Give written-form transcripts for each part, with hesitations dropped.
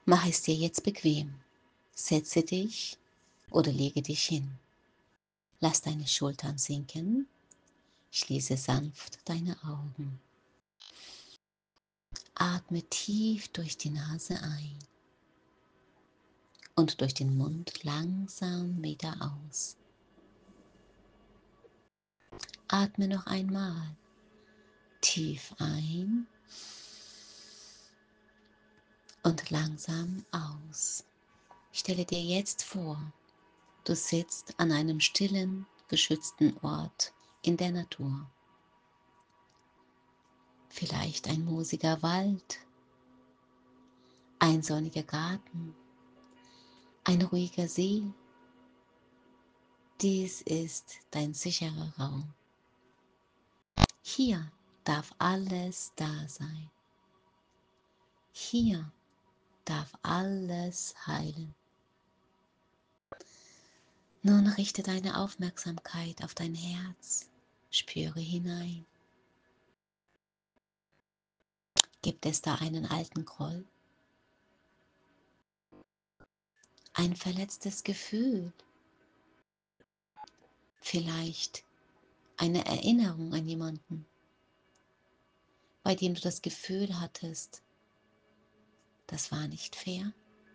Mach es dir jetzt bequem. Setze dich oder lege dich hin. Lass deine Schultern sinken. Schließe sanft deine Augen. Atme tief durch die Nase ein und durch den Mund langsam wieder aus. Atme noch einmal tief ein und langsam aus. Stelle dir jetzt vor, du sitzt an einem stillen, geschützten Ort in der Natur. Vielleicht ein moosiger Wald, ein sonniger Garten, ein ruhiger See. Dies ist dein sicherer Raum. Hier darf alles da sein. Hier darf alles heilen. Nun richte deine Aufmerksamkeit auf dein Herz. Spüre hinein. Gibt es da einen alten Groll? Ein verletztes Gefühl? Vielleicht eine Erinnerung an jemanden, bei dem du das Gefühl hattest, das war nicht fair?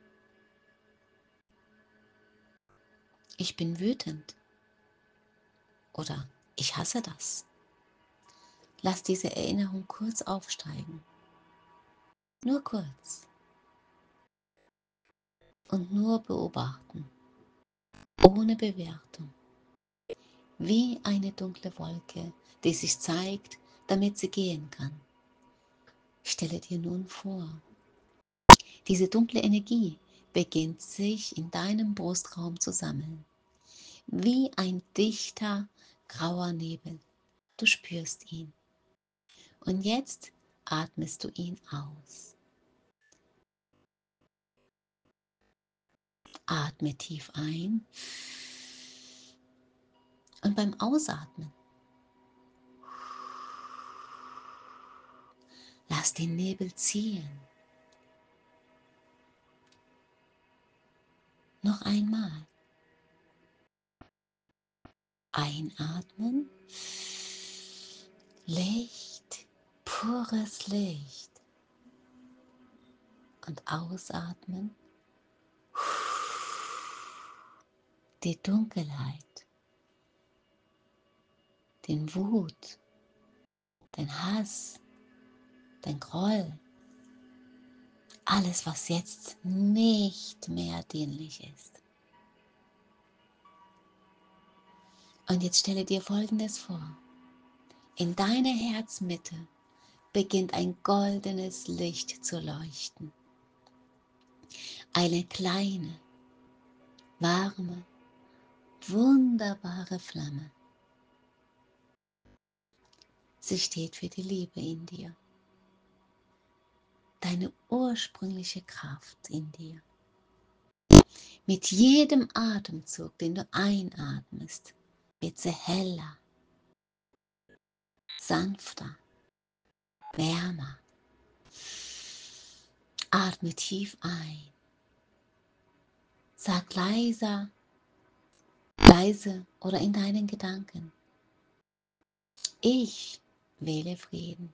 Ich bin wütend oder ich hasse das. Lass diese Erinnerung kurz aufsteigen. Nur kurz. Und nur beobachten. Ohne Bewertung. Wie eine dunkle Wolke, die sich zeigt, damit sie gehen kann. Stelle dir nun vor, diese dunkle Energie beginnt sich in deinem Brustraum zu sammeln. Wie ein dichter, grauer Nebel. Du spürst ihn. Und jetzt atmest du ihn aus. Atme tief ein und beim Ausatmen lass den Nebel ziehen. Noch einmal. Einatmen. Licht, pures Licht. Und ausatmen. Die Dunkelheit, den Wut, den Hass, den Groll. Alles, was jetzt nicht mehr dienlich ist. Und jetzt stelle dir Folgendes vor. In deiner Herzmitte beginnt ein goldenes Licht zu leuchten. Eine kleine, warme, wunderbare Flamme. Sie steht für die Liebe in dir. Deine ursprüngliche Kraft in dir. Mit jedem Atemzug, den du einatmest, wird sie heller, sanfter, wärmer. Atme tief ein. Sag leise oder in deinen Gedanken. Ich wähle Frieden.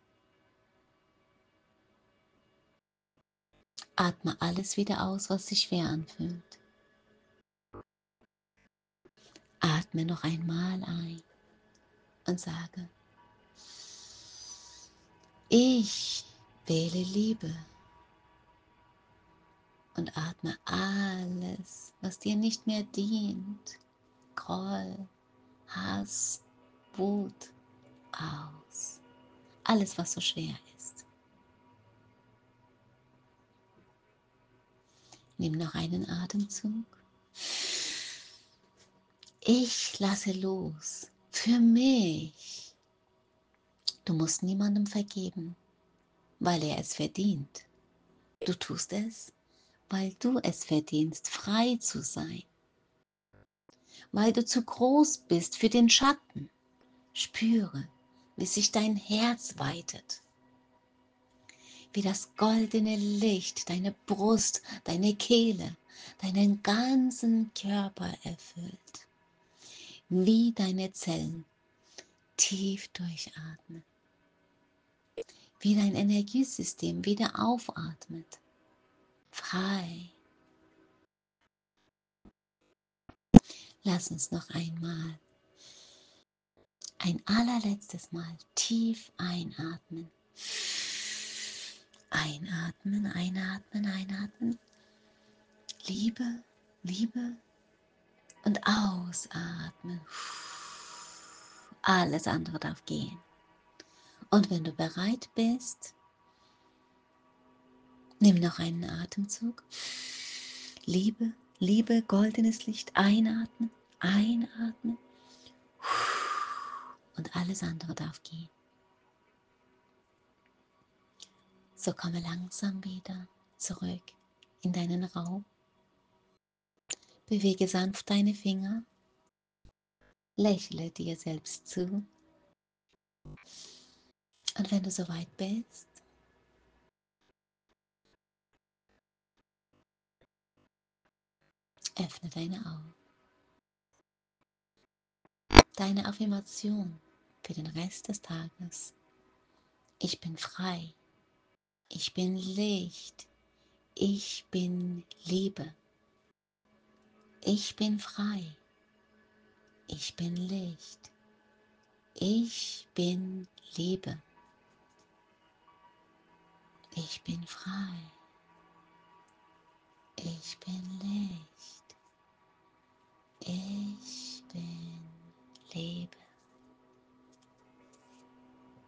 Atme alles wieder aus, was sich schwer anfühlt. Atme noch einmal ein und sage, ich wähle Liebe. Und atme alles, was dir nicht mehr dient, Groll, Hass, Wut, aus. Alles, was so schwer ist. Nimm noch einen Atemzug. Ich lasse los. Für mich. Du musst niemandem vergeben, weil er es verdient. Du tust es, weil du es verdienst, frei zu sein. Weil du zu groß bist für den Schatten. Spüre, wie sich dein Herz weitet. wie das goldene Licht deine Brust, deine Kehle, deinen ganzen Körper erfüllt, wie deine Zellen tief durchatmen, wie dein Energiesystem wieder aufatmet, frei. Lass uns noch einmal, ein allerletztes Mal tief einatmen. Einatmen, einatmen, einatmen. Liebe, Liebe und ausatmen. Alles andere darf gehen. Und wenn du bereit bist, nimm noch einen Atemzug. Liebe, Liebe, goldenes Licht, einatmen, einatmen. Und alles andere darf gehen. So komme langsam wieder zurück in deinen Raum. Bewege sanft deine Finger. Lächle dir selbst zu. Und wenn du soweit bist, öffne deine Augen. Deine Affirmation für den Rest des Tages. Ich bin frei. Ich bin Licht. Ich bin Liebe. Ich bin frei. Ich bin Licht. Ich bin Liebe. Ich bin frei. Ich bin Licht. Ich bin Liebe.